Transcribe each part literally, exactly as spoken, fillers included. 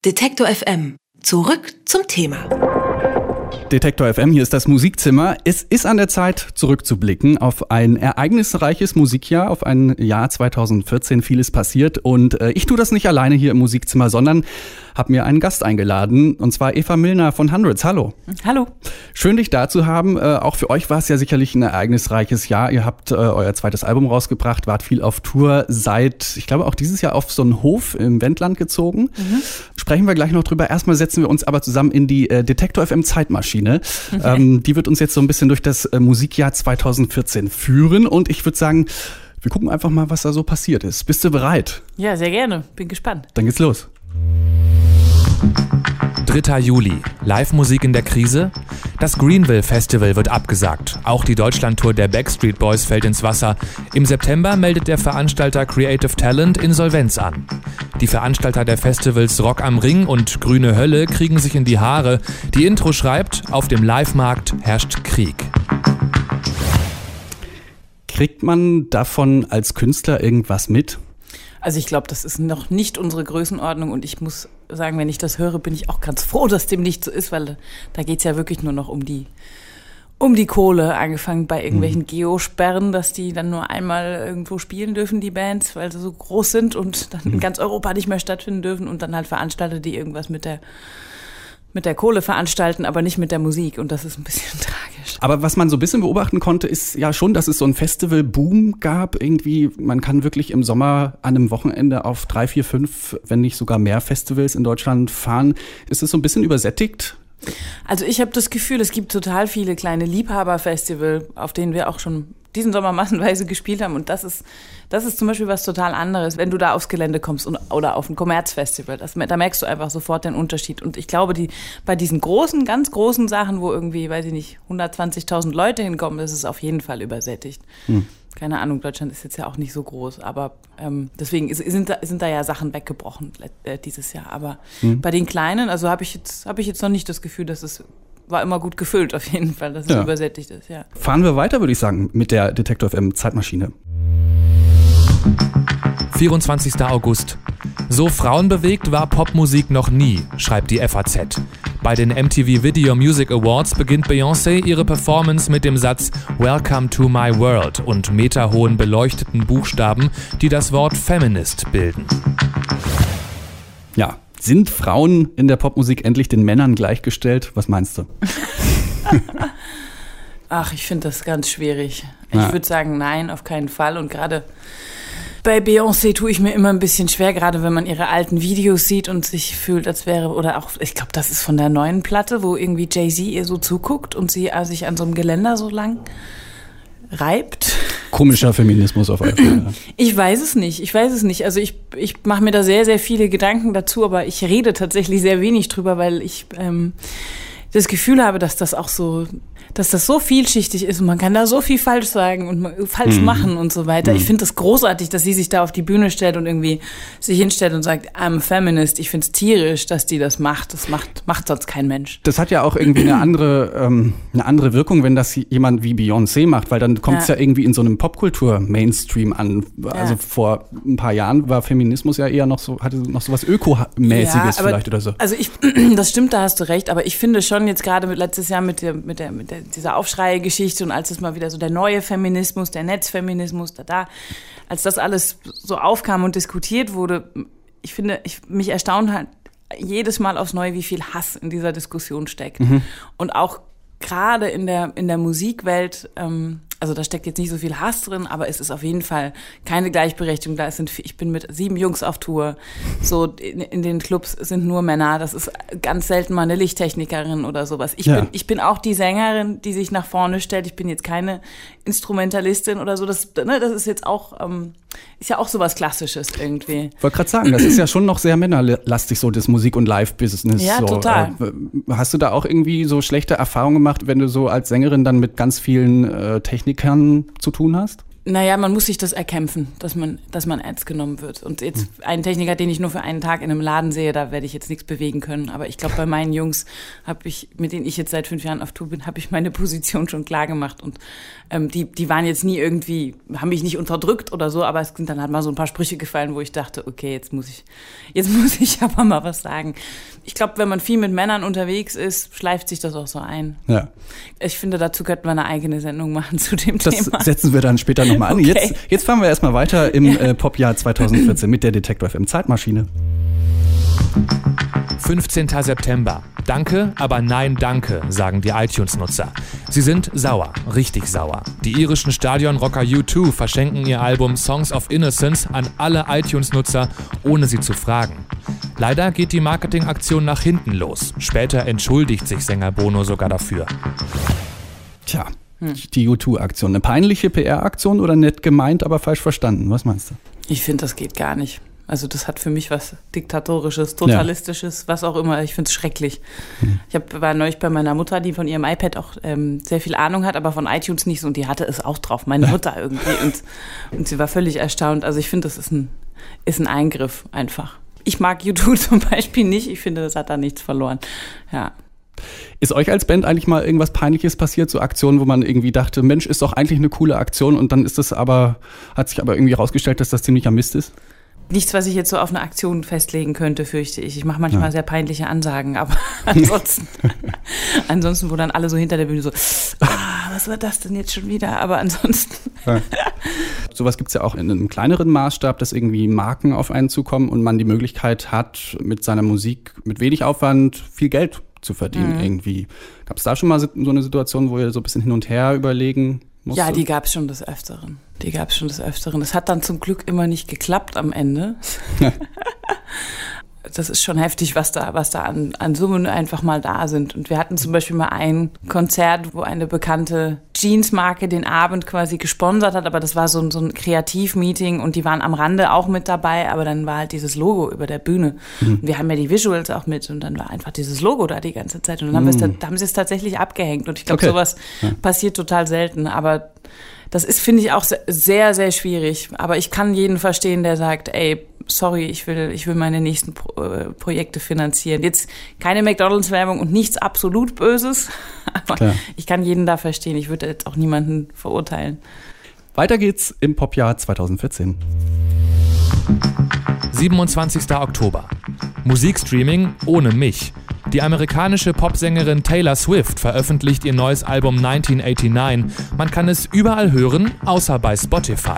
Detektor F M. Zurück zum Thema. Detektor F M, hier ist das Musikzimmer. Es ist an der Zeit, zurückzublicken auf ein ereignisreiches Musikjahr, auf ein Jahr zweitausendvierzehn. Vieles passiert und äh, ich tue das nicht alleine hier im Musikzimmer, sondern habe mir einen Gast eingeladen, und zwar Eva Milner von Hundreds. Hallo. Hallo. Schön, dich da zu haben. Äh, auch für euch war es ja sicherlich ein ereignisreiches Jahr. Ihr habt äh, euer zweites Album rausgebracht, wart viel auf Tour, seid, ich glaube, auch dieses Jahr auf so einen Hof im Wendland gezogen. Mhm. Sprechen wir gleich noch drüber. Erstmal setzen wir uns aber zusammen in die äh, Detektor F M Zeitmaschine. Mhm. Ähm, die wird uns jetzt so ein bisschen durch das äh, Musikjahr zweitausendvierzehn führen, und ich würde sagen, wir gucken einfach mal, was da so passiert ist. Bist du bereit? Ja, sehr gerne. Bin gespannt. Dann geht's los. dritter Juli. Live-Musik in der Krise? Das Greenville Festival wird abgesagt. Auch die Deutschlandtour der Backstreet Boys fällt ins Wasser. Im September meldet der Veranstalter Creative Talent Insolvenz an. Die Veranstalter der Festivals Rock am Ring und Grüne Hölle kriegen sich in die Haare. Die Intro schreibt, auf dem Live-Markt herrscht Krieg. Kriegt man davon als Künstler irgendwas mit? Also ich glaube, das ist noch nicht unsere Größenordnung, und ich muss sagen, wenn ich das höre, bin ich auch ganz froh, dass dem nicht so ist, weil da geht's ja wirklich nur noch um die um die Kohle, angefangen bei irgendwelchen mhm. Geosperren, dass die dann nur einmal irgendwo spielen dürfen, die Bands, weil sie so groß sind und dann mhm. in ganz Europa nicht mehr stattfinden dürfen, und dann halt Veranstalter, die irgendwas mit der mit der Kohle veranstalten, aber nicht mit der Musik, und das ist ein bisschen tragisch. Aber was man so ein bisschen beobachten konnte, ist ja schon, dass es so einen Festival-Boom gab. Irgendwie, man kann wirklich im Sommer an einem Wochenende auf drei, vier, fünf, wenn nicht sogar mehr Festivals in Deutschland fahren. Ist es so ein bisschen übersättigt? Also ich habe das Gefühl, es gibt total viele kleine Liebhaber-Festival, auf denen wir auch schon diesen Sommer massenweise gespielt haben, und das ist das ist zum Beispiel was total anderes, wenn du da aufs Gelände kommst und, oder auf ein Kommerzfestival. Das, da merkst du einfach sofort den Unterschied. Und ich glaube, die bei diesen großen, ganz großen Sachen, wo irgendwie, weiß ich nicht, hundertzwanzigtausend Leute hinkommen, das ist auf jeden Fall übersättigt. Hm. Keine Ahnung, Deutschland ist jetzt ja auch nicht so groß, aber ähm, deswegen ist, sind, da, sind da ja Sachen weggebrochen äh, dieses Jahr. Aber hm. bei den Kleinen, also habe ich jetzt habe ich jetzt noch nicht das Gefühl, dass es war immer gut gefüllt auf jeden Fall, dass es ja. übersättigt ist. Ja. Fahren wir weiter, würde ich sagen, mit der Detektor F M Zeitmaschine. vierundzwanzigster August. So frauenbewegt war Popmusik noch nie, schreibt die F A Z. Bei den M T V Video Music Awards beginnt Beyoncé ihre Performance mit dem Satz Welcome to my world und meterhohen beleuchteten Buchstaben, die das Wort Feminist bilden. Ja, sind Frauen in der Popmusik endlich den Männern gleichgestellt? Was meinst du? Ach, ich finde das ganz schwierig. Ich ja. würde sagen, nein, auf keinen Fall. Und gerade bei Beyoncé tue ich mir immer ein bisschen schwer, gerade wenn man ihre alten Videos sieht und sich fühlt, als wäre, oder auch, ich glaube, das ist von der neuen Platte, wo irgendwie Jay-Z ihr so zuguckt und sie also sich an so einem Geländer so lang reibt. Komischer Feminismus auf jeden Fall. Ich weiß es nicht, ich weiß es nicht. Also ich, ich mache mir da sehr, sehr viele Gedanken dazu, aber ich rede tatsächlich sehr wenig drüber, weil ich ähm, das Gefühl habe, dass das auch so, dass das so vielschichtig ist und man kann da so viel falsch sagen und falsch mhm. machen und so weiter. Mhm. Ich finde das großartig, dass sie sich da auf die Bühne stellt und irgendwie sich hinstellt und sagt, I'm a feminist. Ich finde es tierisch, dass die das macht. Das macht, macht sonst kein Mensch. Das hat ja auch irgendwie eine andere, ähm, eine andere Wirkung, wenn das jemand wie Beyoncé macht, weil dann kommt es ja. ja irgendwie in so einem Popkultur-Mainstream an. Also ja. vor ein paar Jahren war Feminismus ja eher noch so, hatte noch so was Ökomäßiges ja, aber, vielleicht oder so. Also ich, das stimmt, da hast du recht, aber ich finde schon jetzt gerade mit letztes Jahr mit der, mit der, mit der dieser Aufschrei-Geschichte und als es mal wieder so der neue Feminismus, der Netzfeminismus, da, da, als das alles so aufkam und diskutiert wurde, ich finde, ich, mich erstaunt halt jedes Mal aufs Neue, wie viel Hass in dieser Diskussion steckt. Mhm. Und auch gerade in der, in der Musikwelt, ähm, also da steckt jetzt nicht so viel Hass drin, aber es ist auf jeden Fall keine Gleichberechtigung. Da sind, ich bin mit sieben Jungs auf Tour. So in, in den Clubs sind nur Männer. Das ist ganz selten mal eine Lichttechnikerin oder sowas. Ich ja. bin, ich bin auch die Sängerin, die sich nach vorne stellt. Ich bin jetzt keine Instrumentalistin oder so. Das, ne, das ist jetzt auch, ähm, ist ja auch sowas Klassisches irgendwie. Ich wollte gerade sagen, das ist ja schon noch sehr männerlastig, so das Musik- und Live-Business. Ja, so. total. Äh, hast du da auch irgendwie so schlechte Erfahrungen gemacht, wenn du so als Sängerin dann mit ganz vielen äh, Technikern zu tun hast? Naja, man muss sich das erkämpfen, dass man, dass man ernst genommen wird. Und jetzt hm. einen Techniker, den ich nur für einen Tag in einem Laden sehe, da werde ich jetzt nichts bewegen können. Aber ich glaube, bei meinen Jungs habe ich, mit denen ich jetzt seit fünf Jahren auf Tour bin, habe ich meine Position schon klar gemacht. Und ähm, die, die waren jetzt nie irgendwie, haben mich nicht unterdrückt oder so, aber es sind dann halt mal so ein paar Sprüche gefallen, wo ich dachte, okay, jetzt muss ich, jetzt muss ich aber mal was sagen. Ich glaube, wenn man viel mit Männern unterwegs ist, schleift sich das auch so ein. Ja. Ich finde, dazu könnten wir eine eigene Sendung machen zu dem das Thema. Das setzen wir dann später nochmal an. Okay. Jetzt, jetzt fahren wir erstmal weiter im ja. äh, Popjahr zwanzig vierzehn mit der Detektor F M Zeitmaschine. fünfzehnten September. Danke, aber nein, danke, sagen die iTunes-Nutzer. Sie sind sauer, richtig sauer. Die irischen Stadionrocker U zwei verschenken ihr Album Songs of Innocence an alle iTunes-Nutzer, ohne sie zu fragen. Leider geht die Marketingaktion nach hinten los. Später entschuldigt sich Sänger Bono sogar dafür. Tja, hm. die U zwei Aktion. Eine peinliche P R-Aktion oder nett gemeint, aber falsch verstanden? Was meinst du? Ich finde, das geht gar nicht. Also das hat für mich was Diktatorisches, Totalistisches, ja. was auch immer. Ich finde es schrecklich. Mhm. Ich hab, war neulich bei meiner Mutter, die von ihrem iPad auch ähm, sehr viel Ahnung hat, aber von iTunes nicht so. Und die hatte es auch drauf, meine Mutter irgendwie. Und, und sie war völlig erstaunt. Also ich finde, das ist ein, ist ein Eingriff einfach. Ich mag U zwei zum Beispiel nicht. Ich finde, das hat da nichts verloren. Ja. Ist euch als Band eigentlich mal irgendwas Peinliches passiert? So Aktionen, wo man irgendwie dachte, Mensch, ist doch eigentlich eine coole Aktion. Und dann ist das aber, hat sich aber irgendwie rausgestellt, dass das ziemlicher Mist ist? Nichts, was ich jetzt so auf eine Aktion festlegen könnte, fürchte ich. Ich mache manchmal ja. sehr peinliche Ansagen, aber ansonsten, ansonsten, wo dann alle so hinter der Bühne so, ah, was war das denn jetzt schon wieder? Aber ansonsten. Ja. Sowas gibt's ja auch in einem kleineren Maßstab, dass irgendwie Marken auf einen zukommen und man die Möglichkeit hat, mit seiner Musik mit wenig Aufwand viel Geld zu verdienen mhm. irgendwie. Gab's da schon mal so eine Situation, wo ihr so ein bisschen hin und her überlegen musste? Ja, die gab's schon des Öfteren. Die gab's schon des Öfteren. Das hat dann zum Glück immer nicht geklappt am Ende. Das ist schon heftig, was da, was da an, an Summen einfach mal da sind. Und wir hatten zum Beispiel mal ein Konzert, wo eine bekannte Jeans-Marke den Abend quasi gesponsert hat, aber das war so ein, so ein Kreativmeeting und die waren am Rande auch mit dabei, aber dann war halt dieses Logo über der Bühne. Mhm. Und wir haben ja die Visuals auch mit und dann war einfach dieses Logo da die ganze Zeit. Und dann mhm. haben, wir es, da haben sie es tatsächlich abgehängt. Und ich glaube, okay. sowas ja. passiert total selten. Aber das ist, finde ich, auch sehr, sehr schwierig. Aber ich kann jeden verstehen, der sagt, ey, sorry, ich will, ich will meine nächsten Pro- äh, Projekte finanzieren. Jetzt keine McDonalds-Werbung und nichts absolut Böses. Aber Klar. ich kann jeden da verstehen. Ich würde jetzt auch niemanden verurteilen. Weiter geht's im Popjahr zwanzig vierzehn. siebenundzwanzigsten Oktober. Musikstreaming ohne mich. Die amerikanische Popsängerin Taylor Swift veröffentlicht ihr neues Album neunzehnhundertneunundachtzig. Man kann es überall hören, außer bei Spotify.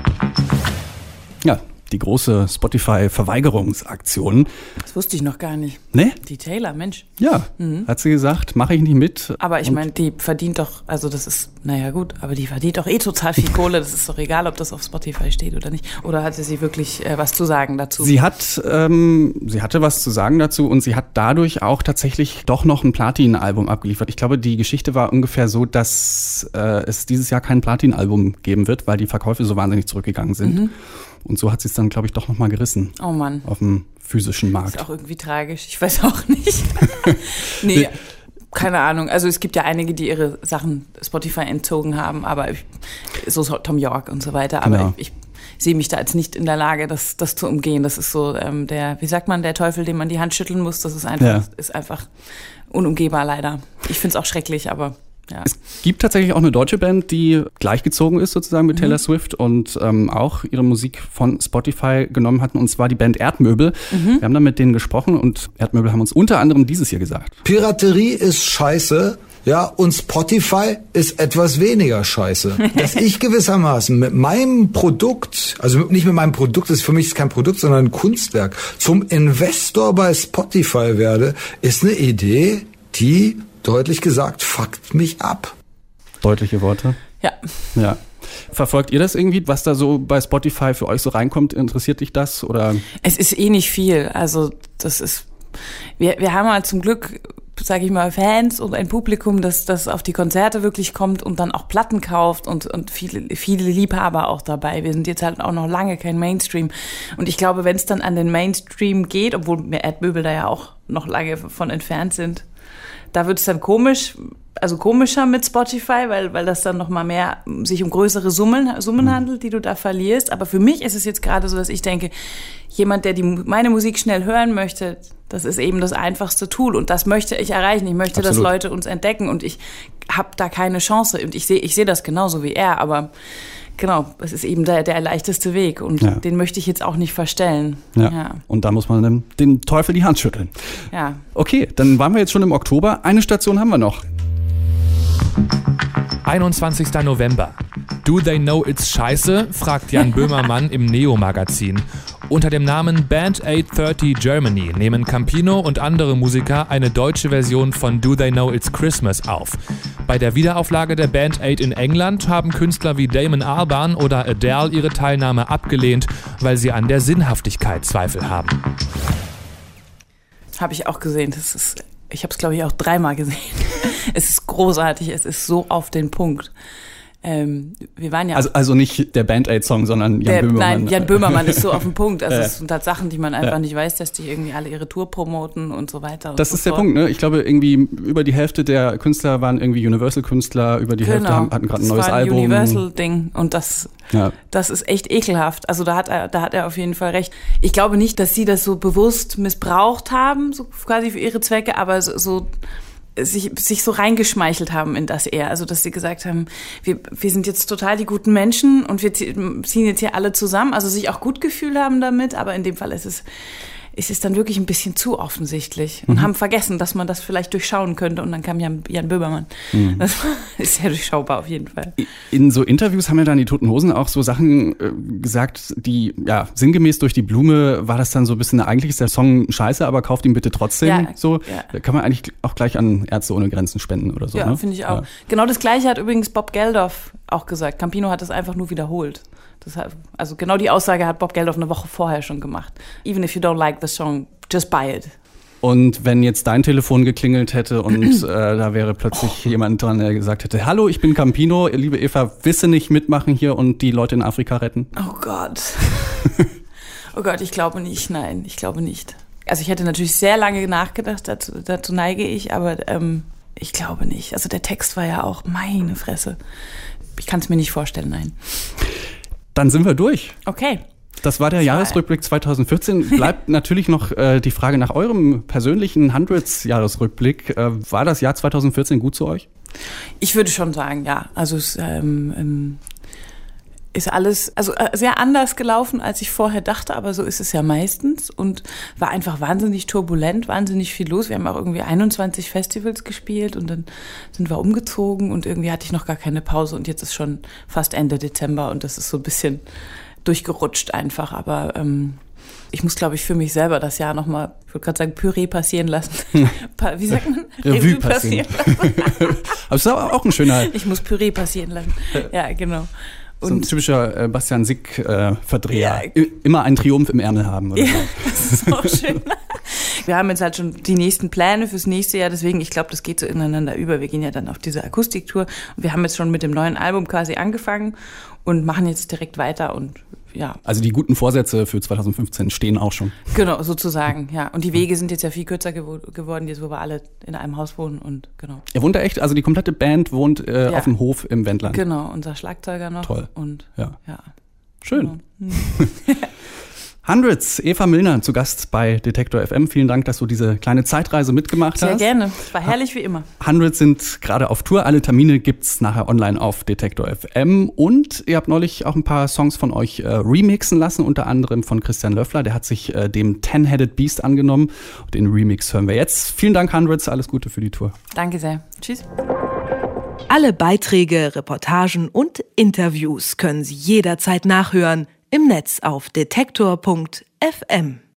Ja, die große Spotify-Verweigerungsaktion. Das wusste ich noch gar nicht. Ne? Die Taylor, Mensch. Ja, mhm. hat sie gesagt, mache ich nicht mit. Aber ich meine, die verdient doch, also das ist, naja gut, aber die verdient doch eh total viel Kohle. Das ist doch egal, ob das auf Spotify steht oder nicht. Oder hatte sie wirklich äh, was zu sagen dazu? Sie hat, ähm, sie hatte was zu sagen dazu und sie hat dadurch auch tatsächlich doch noch ein Platin-Album abgeliefert. Ich glaube, die Geschichte war ungefähr so, dass äh, es dieses Jahr kein Platin-Album geben wird, weil die Verkäufe so wahnsinnig zurückgegangen sind. Mhm. Und so hat sie es dann, glaube ich, doch nochmal gerissen. Oh Mann. Auf dem physischen Markt. Das ist auch irgendwie tragisch. Ich weiß auch nicht. Nee, keine Ahnung. Also es gibt ja einige, die ihre Sachen Spotify entzogen haben, aber ich, so Tom York und so weiter. Aber genau. ich, ich sehe mich da jetzt nicht in der Lage, das, das zu umgehen. Das ist so ähm, der, wie sagt man, der Teufel, dem man die Hand schütteln muss. Das ist einfach, ja. ist einfach unumgehbar leider. Ich finde es auch schrecklich, aber... Ja. Es gibt tatsächlich auch eine deutsche Band, die gleichgezogen ist sozusagen mit mhm. Taylor Swift und ähm, auch ihre Musik von Spotify genommen hatten, und zwar die Band Erdmöbel. Mhm. Wir haben dann mit denen gesprochen und Erdmöbel haben uns unter anderem dieses hier gesagt. Piraterie ist scheiße, ja, und Spotify ist etwas weniger scheiße. Dass ich gewissermaßen mit meinem Produkt, also nicht mit meinem Produkt, das ist für mich kein Produkt, sondern ein Kunstwerk, zum Investor bei Spotify werde, ist eine Idee, die... deutlich gesagt, fuckt mich ab. Deutliche Worte. Ja. Ja. Verfolgt ihr das irgendwie, was da so bei Spotify für euch so reinkommt? Interessiert dich das? Oder? Es ist eh nicht viel. Also das ist, wir, wir haben halt zum Glück, sage ich mal, Fans und ein Publikum, das, das auf die Konzerte wirklich kommt und dann auch Platten kauft und, und viele, viele Liebhaber auch dabei. Wir sind jetzt halt auch noch lange kein Mainstream. Und ich glaube, wenn es dann an den Mainstream geht, obwohl wir Erdmöbel da ja auch noch lange von entfernt sind, Da wird es dann komisch, also komischer mit Spotify, weil, weil das dann nochmal mehr sich um größere Summen, Summen handelt, die du da verlierst. Aber für mich ist es jetzt gerade so, dass ich denke, jemand, der die, meine Musik schnell hören möchte, das ist eben das einfachste Tool. Und das möchte ich erreichen. Ich möchte, Absolut. dass Leute uns entdecken. Und ich habe da keine Chance. Und ich sehe ich sehe das genauso wie er. Aber genau, es ist eben der, der leichteste Weg. Und ja. den möchte ich jetzt auch nicht verstellen. Ja. ja. Und da muss man dem, dem Teufel die Hand schütteln. Ja. Okay, dann waren wir jetzt schon im Oktober. Eine Station haben wir noch. einundzwanzigster November. Do they know it's scheiße? Fragt Jan Böhmermann im Neo-Magazin. Unter dem Namen Band aid dreißig Germany nehmen Campino und andere Musiker eine deutsche Version von Do They Know It's Christmas auf. Bei der Wiederauflage der Band Aid in England haben Künstler wie Damon Albarn oder Adele ihre Teilnahme abgelehnt, weil sie an der Sinnhaftigkeit Zweifel haben. Habe ich auch gesehen. Das ist, ich habe es, glaube ich, auch dreimal gesehen. Es ist großartig, es ist so auf den Punkt. Ähm, wir waren ja also, also nicht der Band-Aid-Song, sondern Jan der, Böhmermann. Nein, Jan Böhmermann ist so auf den Punkt. Also ja. es sind halt Sachen, die man einfach ja. nicht weiß, dass die irgendwie alle ihre Tour promoten und so weiter. Und das so ist der fort. Punkt, ne? Ich glaube, irgendwie über die Hälfte der Künstler waren irgendwie Universal-Künstler, über die genau. Hälfte haben, hatten gerade ein das neues war ein Album. Universal-Ding und das, ja. das ist echt ekelhaft. Also da hat er, da hat er auf jeden Fall recht. Ich glaube nicht, dass sie das so bewusst missbraucht haben, so quasi für ihre Zwecke, aber so, so sich, sich so reingeschmeichelt haben in das eher. Also, dass sie gesagt haben, wir, wir sind jetzt total die guten Menschen und wir ziehen jetzt hier alle zusammen. Also, sich auch gut gefühlt haben damit. Aber in dem Fall ist es, ist es dann wirklich ein bisschen zu offensichtlich. Und mhm. haben vergessen, dass man das vielleicht durchschauen könnte. Und dann kam Jan, Jan Böhmermann. Mhm. Das ist ja durchschaubar auf jeden Fall. In so Interviews haben ja dann die Toten Hosen auch so Sachen äh, gesagt, die, ja, sinngemäß durch die Blume war das dann so ein bisschen, eigentlich ist der Song scheiße, aber kauft ihn bitte trotzdem. Ja, so ja. Kann man eigentlich auch gleich an Ärzte ohne Grenzen spenden oder so. Ja, ne? finde ich auch. Ja. Genau das Gleiche hat übrigens Bob Geldof auch gesagt. Campino hat das einfach nur wiederholt. Das hat, also genau die Aussage hat Bob Geldof eine Woche vorher schon gemacht. Even if you don't like the song, just buy it. Und wenn jetzt dein Telefon geklingelt hätte und äh, da wäre plötzlich oh. jemand dran, der gesagt hätte, hallo, ich bin Campino, liebe Eva, willst du nicht mitmachen hier und die Leute in Afrika retten? Oh Gott. Oh Gott, ich glaube nicht, nein, ich glaube nicht. Also ich hätte natürlich sehr lange nachgedacht, dazu, dazu neige ich, aber ähm, ich glaube nicht. Also der Text war ja auch, meine Fresse. Ich kann es mir nicht vorstellen, nein. Dann sind wir durch. Okay. Das war der Jahresrückblick zwanzig vierzehn. Bleibt natürlich noch äh, die Frage nach eurem persönlichen Hundreds-Jahresrückblick. Äh, war das Jahr zwanzig vierzehn gut zu euch? Ich würde schon sagen, ja. Also es ähm, ähm, ist alles also äh, sehr anders gelaufen, als ich vorher dachte, aber so ist es ja meistens und war einfach wahnsinnig turbulent, wahnsinnig viel los. Wir haben auch irgendwie einundzwanzig Festivals gespielt und dann sind wir umgezogen und irgendwie hatte ich noch gar keine Pause und jetzt ist schon fast Ende Dezember und das ist so ein bisschen durchgerutscht einfach, aber ähm, ich muss, glaube ich, für mich selber das Jahr nochmal, ich würde gerade sagen, Püree passieren lassen. Wie sagt man? Revue passieren lassen. Aber es ist auch ein schöner... Ich muss Püree passieren lassen. Ja, genau. Und so ein typischer äh, Bastian Sick-Verdreher. Äh, ja. Immer einen Triumph im Ärmel haben. Oder ja, so. Das ist auch schön. Wir haben jetzt halt schon die nächsten Pläne fürs nächste Jahr, deswegen, ich glaube, das geht so ineinander über. Wir gehen ja dann auf diese Akustiktour und wir haben jetzt schon mit dem neuen Album quasi angefangen und machen jetzt direkt weiter und ja. Also die guten Vorsätze für zwanzig fünfzehn stehen auch schon. Genau, sozusagen, ja. Und die Wege sind jetzt ja viel kürzer gewo- geworden, jetzt wo wir alle in einem Haus wohnen und genau. Ihr wohnt da echt, also die komplette Band wohnt äh, ja. auf dem Hof im Wendland. Genau, unser Schlagzeuger noch. Toll. Und ja. ja. Schön. Genau. Hundreds, Eva Milner zu Gast bei Detektor F M. Vielen Dank, dass du diese kleine Zeitreise mitgemacht Sehr hast. Sehr gerne. Es war herrlich wie immer. Hundreds sind gerade auf Tour. Alle Termine gibt's nachher online auf Detektor F M. Und ihr habt neulich auch ein paar Songs von euch äh, remixen lassen, unter anderem von Christian Löffler. Der hat sich äh, dem Ten-Headed Beast angenommen. Den Remix hören wir jetzt. Vielen Dank, Hundreds. Alles Gute für die Tour. Danke sehr. Tschüss. Alle Beiträge, Reportagen und Interviews können Sie jederzeit nachhören im Netz auf detektor punkt f m.